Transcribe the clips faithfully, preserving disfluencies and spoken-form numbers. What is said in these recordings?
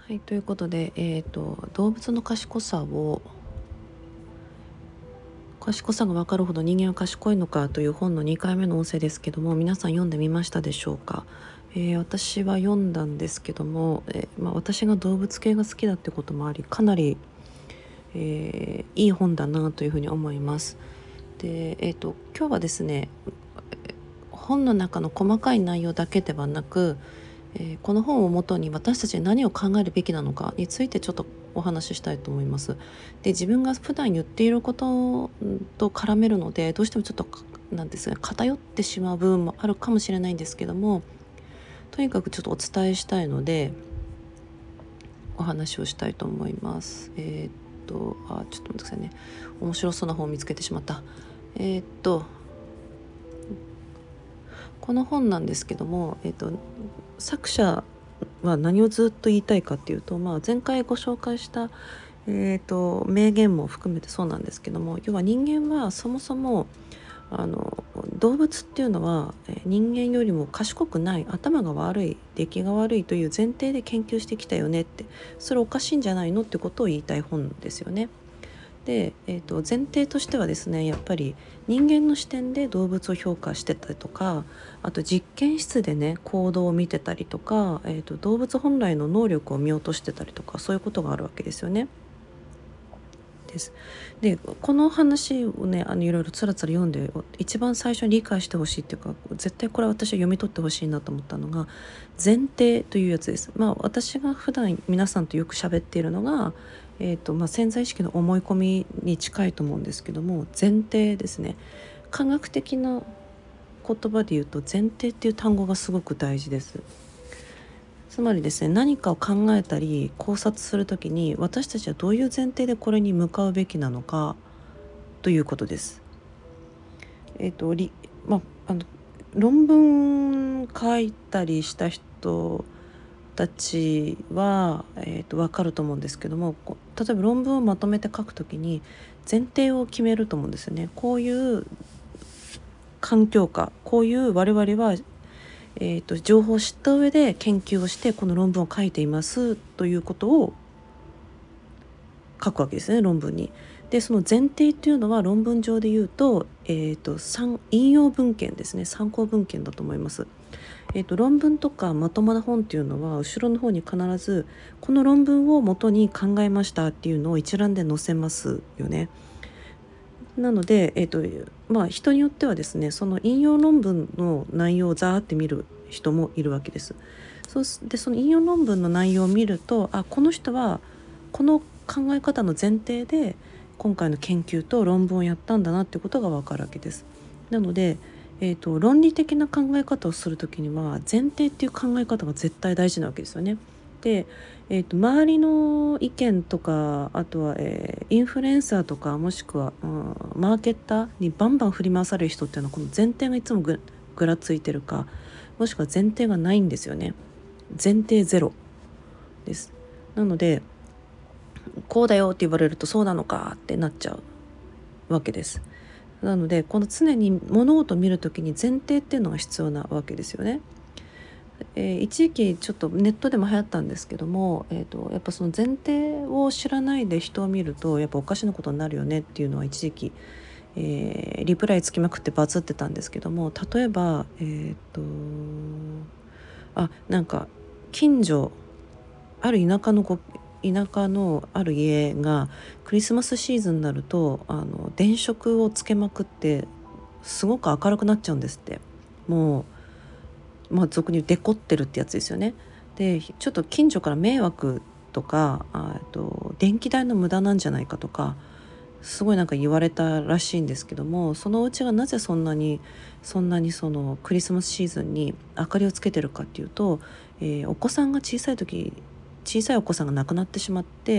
はい、ということで、えーと、動物の賢さを賢さが分かるほど人間は賢いのかという本のにかいめの音声ですけども、皆さん読んでみましたでしょうか。えー私は読んだんですけども、えーまあ、私が動物系が好きだってこともあり、かなり、えーいい本だなというふうに思います。で、えーと、今日はですね、本の中の細かい内容だけではなく、えーこの本をもとに私たちに何を考えるべきなのかについてちょっとお話ししたいと思います。で、自分が普段言っていることと絡めるので、どうしてもちょっとなんですが偏ってしまう部分もあるかもしれないんですけども、とにかくちょっとお伝えしたいのでお話をしたいと思います。えーっとあちょっと待ってくださいね。面白そうな本を見つけてしまった。えーっとこの本なんですけども、えーっと作者は何をずっと言いたいかっていうと、まあ、前回ご紹介した、えー、と名言も含めてそうなんですけども、要は人間はそもそもあの動物っていうのは人間よりも賢くない、頭が悪い、出来が悪いという前提で研究してきたよねって、それおかしいんじゃないのってことを言いたい本ですよね。で、えー、と前提としてはですね、やっぱり人間の視点で動物を評価してたりとか、あと実験室でね行動を見てたりとか、えー、と動物本来の能力を見落としてたりとか、そういうことがあるわけですよね。です。で、この話をね、あのいろいろつらつら読んで一番最初に理解してほしいっていうか、絶対これは私は読み取ってほしいなと思ったのが前提というやつです。まあ私が普段皆さんとよく喋っているのが、えーとまあ、潜在意識の思い込みに近いと思うんですけども、前提ですね。科学的な言葉で言うと前提っていう単語がすごく大事です。つまりですね、何かを考えたり考察するときに、私たちはどういう前提でこれに向かうべきなのかということです。えっ、とり、まあ、あの論文書いたりした人たちは、えー、と分かると思うんですけども、こ例えば論文をまとめて書くときに前提を決めると思うんですよね。こういう環境下、こういう我々は、えー、と情報を知った上で研究をしてこの論文を書いていますということを書くわけですね、論文に。で、その前提っていうのは論文上で言うと、えー、と参引用文献ですね、参考文献だと思います。えー、と論文とかまともな本っていうのは後ろの方に必ずこの論文を元に考えましたっていうのを一覧で載せますよね。なので、えーとまあ、人によってはですね、その引用論文の内容をザーって見る人もいるわけです。そうで、その引用論文の内容を見ると、あ、この人はこの考え方の前提で今回の研究と論文をやったんだなってことが分かるわけです。なので、えーと、論理的な考え方をするときには前提っていう考え方が絶対大事なわけですよね。で、えーと、周りの意見とか、あとは、えーインフルエンサーとか、もしくは、うん、マーケッターにバンバン振り回される人っていうのは、この前提がいつもぐぐらついてるか、もしくは前提がないんですよね。前提ゼロです。なので、こうだよって言われるとそうなのかってなっちゃうわけです。なので、この常に物事を見るときに前提っていうのが必要なわけですよね。えー一時期ちょっとネットでも流行ったんですけども、えーと、やっぱその前提を知らないで人を見るとやっぱおかしなことになるよねっていうのは一時期、えーリプライつきまくってバズってたんですけども、例えばえっ、とあなんか近所、ある田舎のご田舎のある家がクリスマスシーズンになると、あの電飾をつけまくってすごく明るくなっちゃうんですって。もう、まあ、俗に言うデコってるってやつですよね。で、ちょっと近所から迷惑とか、あと電気代の無駄なんじゃないかとか、すごいなんか言われたらしいんですけども、そのうちがなぜそんなにそんなにそのクリスマスシーズンに明かりをつけてるかっていうと、えーお子さんが小さい時小さいお子さんが亡くなってしまって、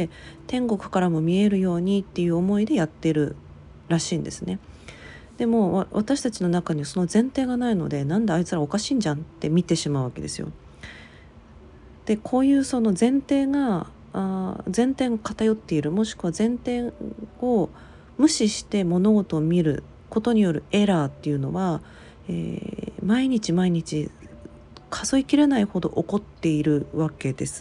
天国からも見えるようにっていう思いでやってるらしいんですね。でも私たちの中にその前提がないので、なんであいつらおかしいんじゃんって見てしまうわけですよ。で、こういうその前提があ前提が偏っている、もしくは前提を無視して物事を見ることによるエラーっていうのは、えー毎日毎日数えきれないほど起こっているわけです。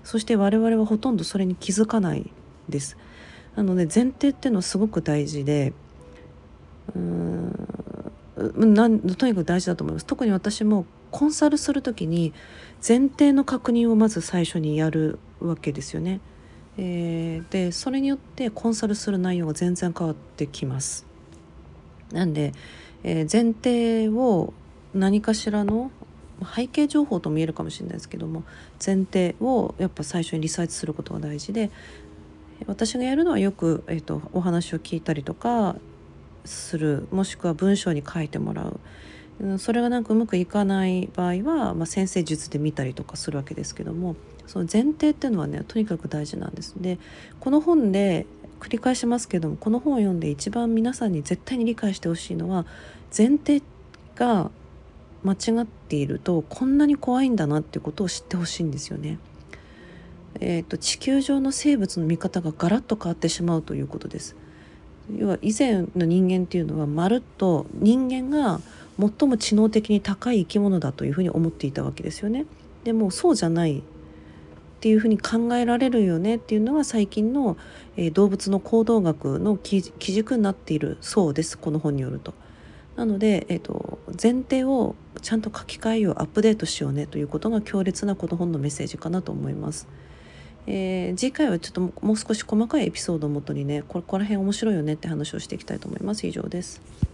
そして我々はほとんどそれに気づかないです。なので前提っていうのはすごく大事で、うーんなんとにかく大事だと思います。特に私もコンサルする時に前提の確認をまず最初にやるわけですよね。えー、でそれによってコンサルする内容が全然変わってきます。なんで、えー前提を何かしらの背景情報とも言えるかもしれないですけども、前提をやっぱ最初にリサーチすることが大事で、私がやるのはよく、えーと、お話を聞いたりとかする、もしくは文章に書いてもらう。うん、それがなんかうまくいかない場合は、まあ、先生術で見たりとかするわけですけども、その前提っていうのはねとにかく大事なんです。でこの本で繰り返しますけども、この本を読んで一番皆さんに絶対に理解してほしいのは、前提が間違っているとこんなに怖いんだなっていうことを知ってほしいんですよね。えーと、地球上の生物の見方がガラッと変わってしまうということです。要は以前の人間っていうのはまるっと人間が最も知能的に高い生き物だというふうに思っていたわけですよね。でもそうじゃないっていうふうに考えられるよねっていうのが最近の、えー動物の行動学の基基軸になっているそうです、この本によると。なので、えーと、前提をちゃんと書き換えよう、アップデートしようねということが強烈なこの本のメッセージかなと思います。えー次回はちょっともう少し細かいエピソードをもとにね、ここら辺面白いよねって話をしていきたいと思います。以上です。